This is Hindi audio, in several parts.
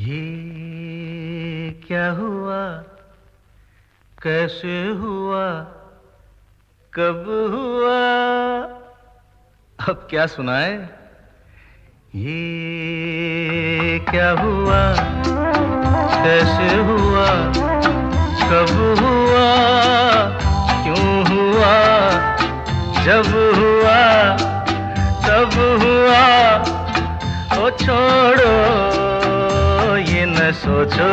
ये क्या हुआ, कैसे हुआ, कब हुआ, अब क्या सुनाए। ये क्या हुआ, कैसे हुआ, कब हुआ, क्यों हुआ, जब हुआ तब हुआ। ओ छोड़ो ये न सोचो,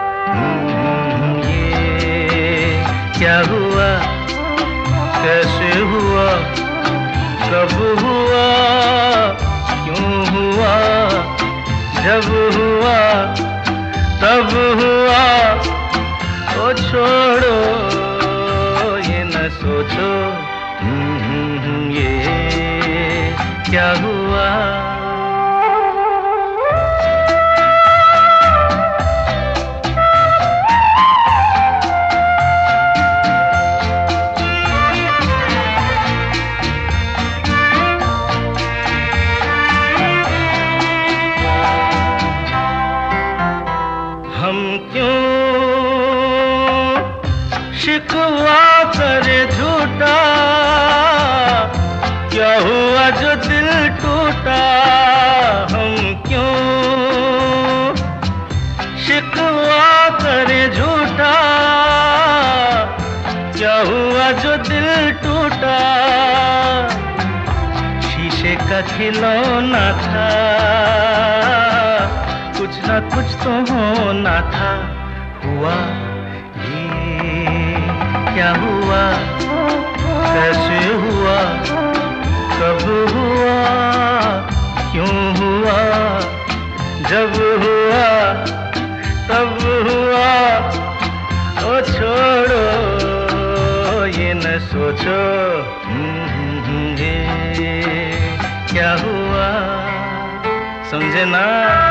ये क्या हुआ, कैसे हुआ, कब हुआ, क्यों हुआ, जब हुआ तब हुआ। ओ छोड़ो ये न सोचो, ये क्या हुआ। हम क्यों शिकवा करे झूठा, क्या हुआ जो दिल टूटा। हम क्यों शिकवा करे झूठा, क्या हुआ जो दिल टूटा। शीशे का खिलौना था, कुछ ना कुछ तो होना था। हुआ ये क्या हुआ, कैसे हुआ, कब हुआ, क्यों हुआ, जब हुआ तब हुआ। ओ छोड़ो ये न सोचो, ये क्या हुआ। समझे ना।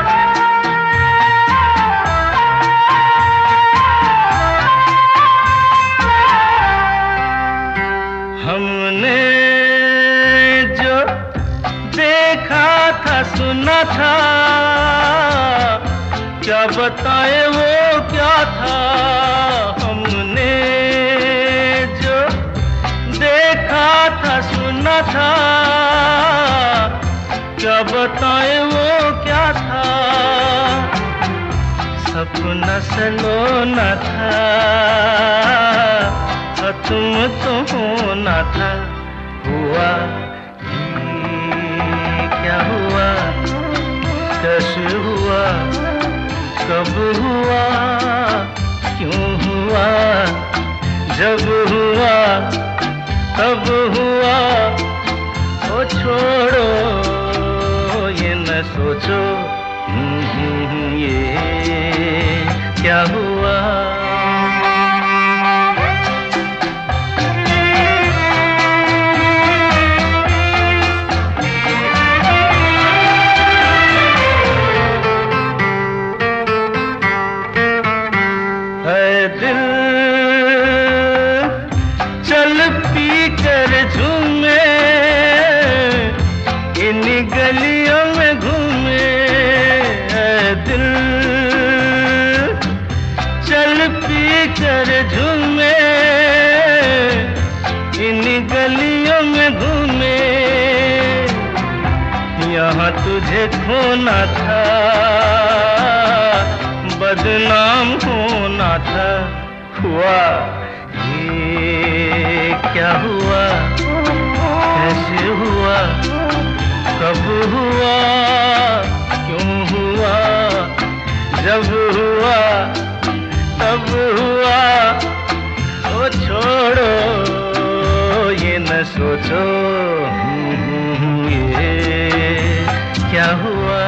हमने जो देखा था सुना था, क्या बताए वो क्या था। हमने जो देखा था सुना था, क्या बताए वो क्या था। सपना सलोना था, तुम तो होना था। हुआ ये क्या हुआ, कैसे हुआ, कब हुआ, क्यों हुआ, जब हुआ तब हुआ। ओ छोड़ो ये न सोचो, ये क्या हुआ। दिल चल पी कर झूमे, इन गलियों में घूमे। दिल चल पी कर झूमे, इन गलियों में घूमे। यहाँ तुझे खोना था, बदनाम होना था। हुआ ये क्या हुआ, कैसे हुआ, कब हुआ, क्यों हुआ, जब हुआ तब हुआ। ओ छोड़ो ये न सोचो, ये क्या हुआ।